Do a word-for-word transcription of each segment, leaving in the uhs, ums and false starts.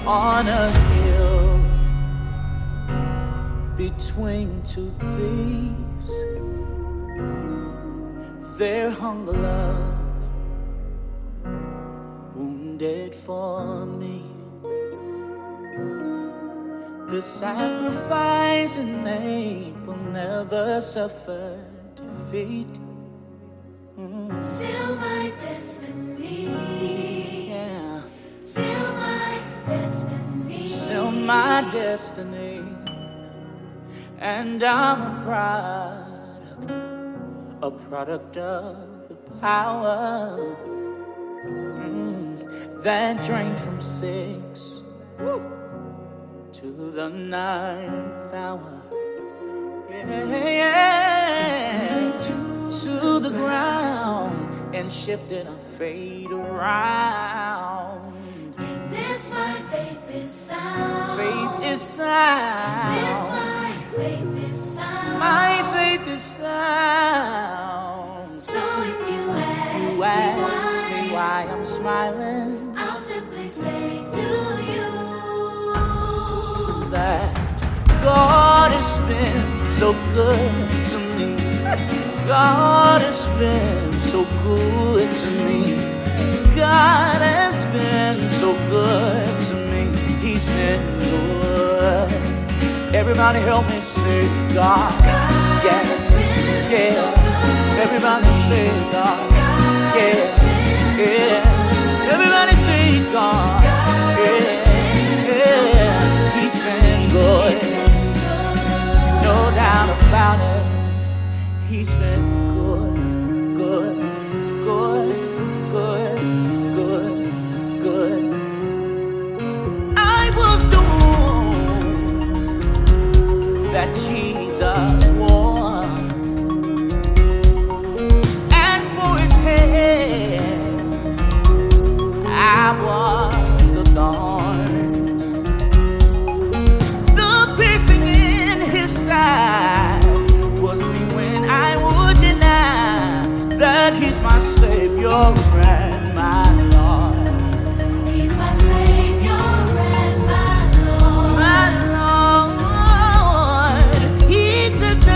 on a hill between two thieves. There hung a love wounded for me. The sacrificing name will never suffer defeat. Mm. Seal my destiny. Yeah. Seal my destiny. Seal my destiny. And I'm a product, a product of the power mm, that drained from six woo, to the ninth hour. Yeah, yeah. To, to the ground and shifted our fate around. In this my faith is sound. Faith is sound. This my faith is sound. My faith is sound. So if you ask, you ask me, why, me why I'm smiling, I'll simply say to you that God has been so good to me. God has been so good to me. God has been so good to me. He's been good. Everybody help me say God. God yeah. has been yeah. so good. Everybody say God. God yeah. has been yeah. so good. Everybody say God. God yeah. has been yeah. so good. He's been good. He's been good. No doubt about it. He's been good, good, good, good, good, good. I was the wounds that Jesus wore, and for his head I was the thorns, the piercing in his side was me when I would deny that he's my Savior and my Lord. He's my Savior and my Lord. My Lord, he took the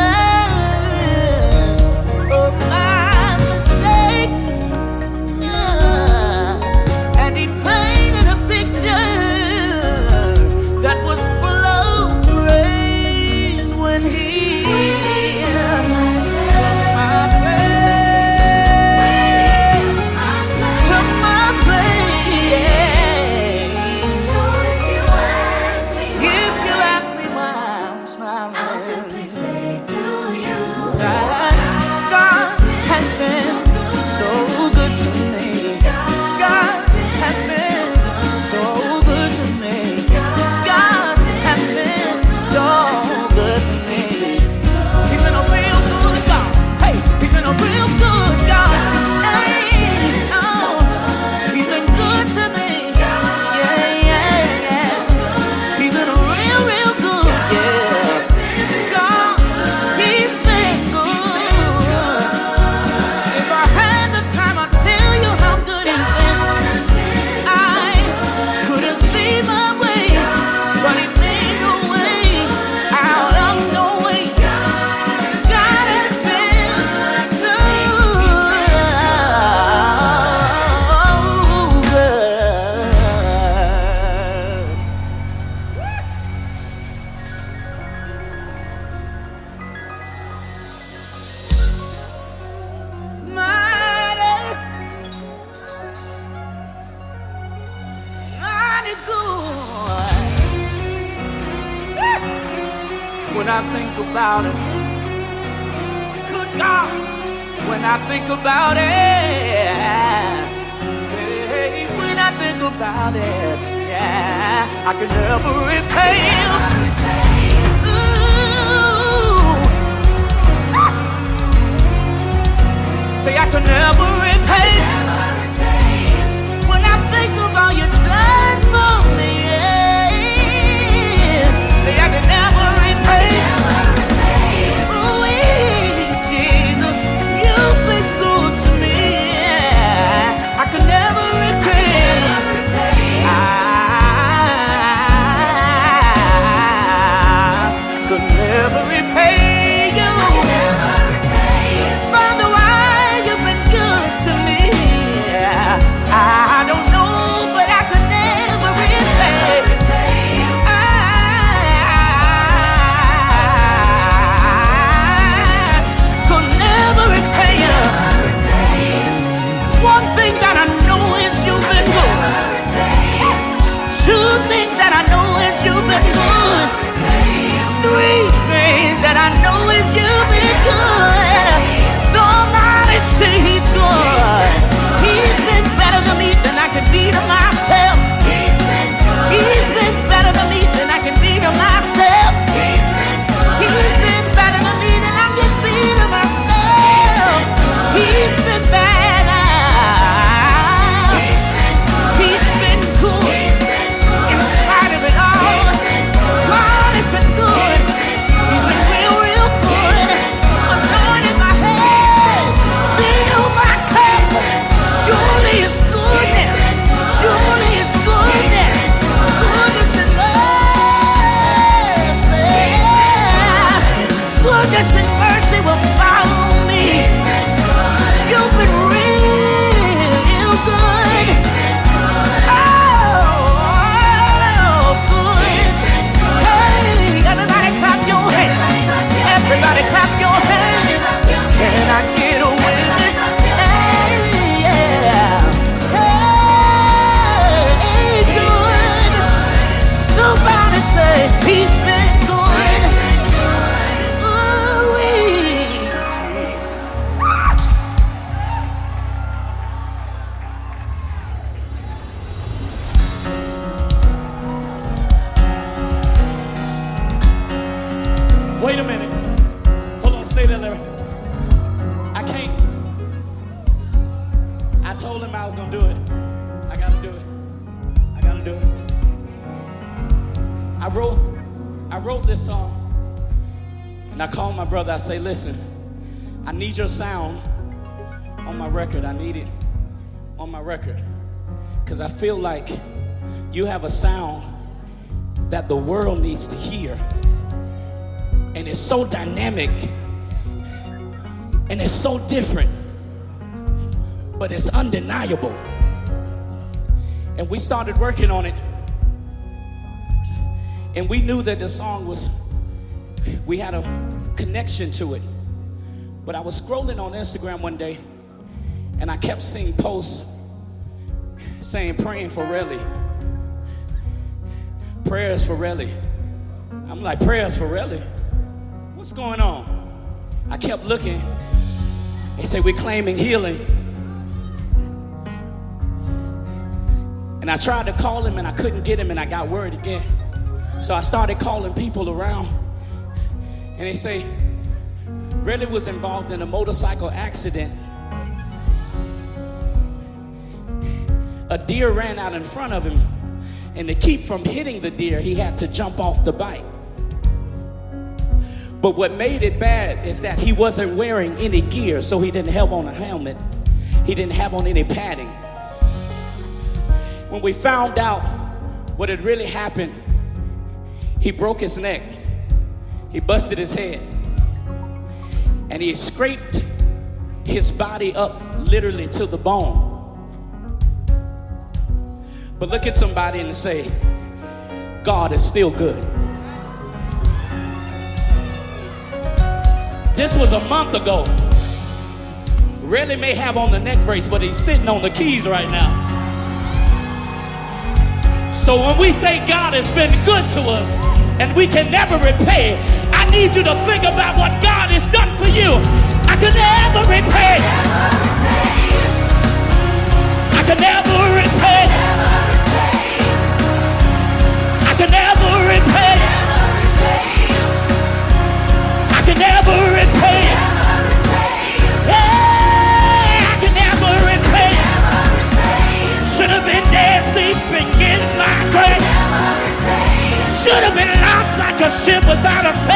colors of my mistakes, yeah. And he painted a picture that was full of praise when he took my place, took my place. So if you ask me If you why, ask me why I'm smiling, I'll simply say to you that God has been so good to me. God has been so good to me. God has been so good to me. He's been a real good God. Hey, he's been a real good God. Hey, oh, he's been good to me. Yeah, yeah, yeah. He's been a real, real good. Yeah, God, he's been good. If I had the time, I'd tell you how good he's been. I couldn't see my way, but he made a way out of no way. God has been so good. Mighty, mighty good. When I think about it, good God, when I think about it, hey, when I think about it, yeah, I can never repay you. Ooh. Ah. Say I can never repay. When I think of all you done for me, yeah. Say I can never repay. Ooh, Jesus, you've been good to me. Yeah. I can never repay. I He's been bad. He's been good. In spite of it all, God has been good. He's been real, real good. Anointed my head, fill my cup. Surely His goodness, surely His goodness, goodness and mercy, goodness and mercy will follow me. You've been real good. Oh, good. Hey, everybody clap your hands. Everybody clap your hands. Can I get a witness? Hey, yeah. Hey, good. Somebody say He's been good. Ooh-wee. Wait a minute. Hold on, stay there, Larry. I can't. I told him I was gonna do it. I gotta do it. I gotta do it. I wrote, I wrote this song, and I called my brother. I say, listen, I need your sound on my record. I need it on my record, because I feel like you have a sound that the world needs to hear. And it's so dynamic, and it's so different, but it's undeniable. And we started working on it, and we knew that the song was, we had a connection to it. But I was scrolling on Instagram one day, and I kept seeing posts saying, praying for Relly, prayers for Relly. I'm like, prayers for Relly? What's going on? I kept looking. They say we're claiming healing. And I tried to call him and I couldn't get him, and I got worried again. So I started calling people around, and they say Relly was involved in a motorcycle accident. A deer ran out in front of him, and to keep from hitting the deer, he had to jump off the bike. But what made it bad is that he wasn't wearing any gear, so he didn't have on a helmet. He didn't have on any padding. When we found out what had really happened, he broke his neck. He busted his head. And he scraped his body up literally to the bone. But look at somebody and say, God is still good. This was a month ago. Relly may have on the neck brace, but he's sitting on the keys right now. So when we say God has been good to us and we can never repay, I need you to think about what God has done for you. I can never repay. I can never repay. I can never repay. I can never repay. Yeah, I can never repay. Should have been dead sleeping in my grave. Should have been lost like a ship without a